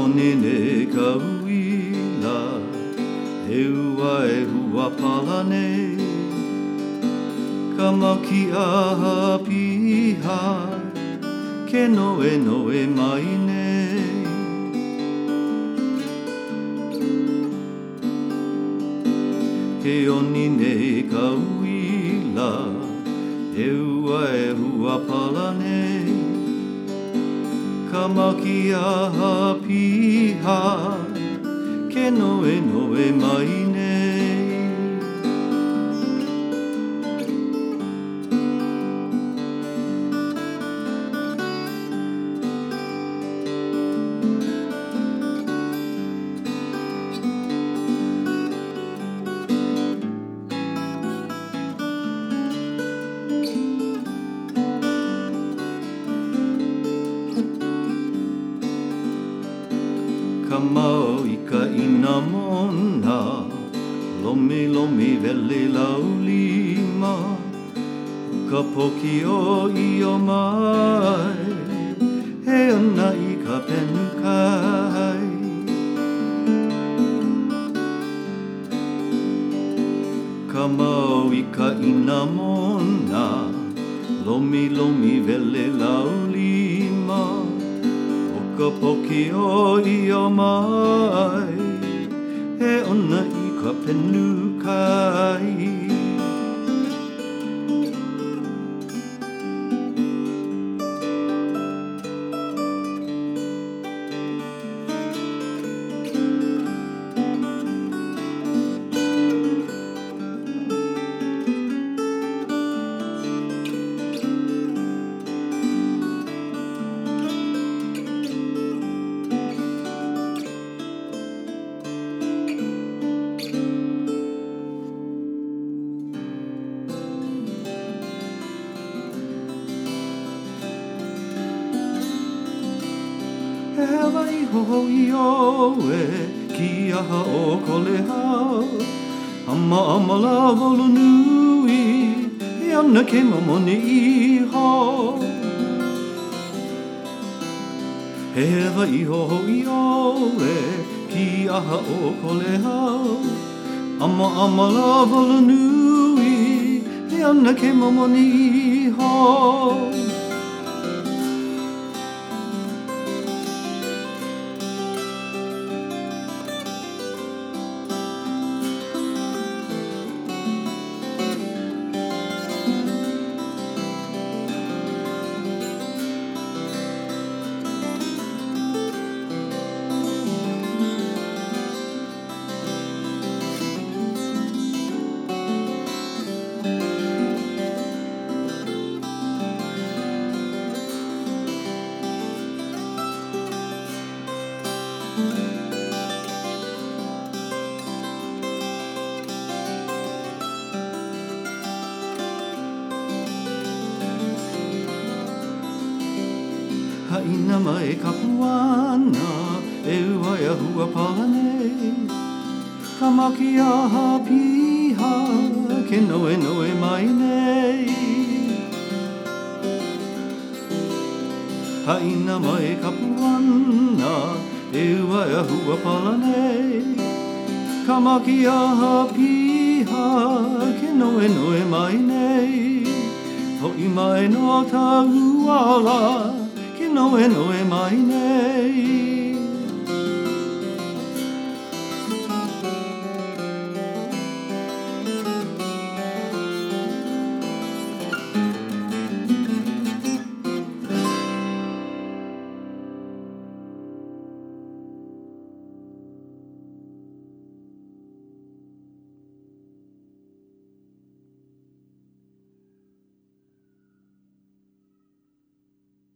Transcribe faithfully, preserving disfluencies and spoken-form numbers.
nene ka uila, he ua e hua palane. Ka maki aha piha, ke noe noe mai nei. Ke oni nei ka uila, he ua e hua palane. Ka maki aha piha, ke noe noe mai nei. Ka mau i ka ina mona, lomi lomi vele lau lima. Ka poki o i o mai, he ana i ka penu kai. Ka mau i ka ina mona, lomi lomi vele lau lima. Ka poki o i o mai, he ona i ka penu kai. He wai ho i o e, ki aha o ko le hao. Ama ama la volu nui, e ana ke mamoni i ho. He wai ho i o e, ki aha o ko le hao. Ama ama la volu nui, e ana ke mamoni i ho. Haina mai ka puana, e ua e hua palane. Ka maki aha piha, ke noe noe mai nei. Haina mai ka puana, e ua e hua palane. Ka maki aha piha, ke noe noe mai nei. Hoi mai no ta uala, noe noe mai nei.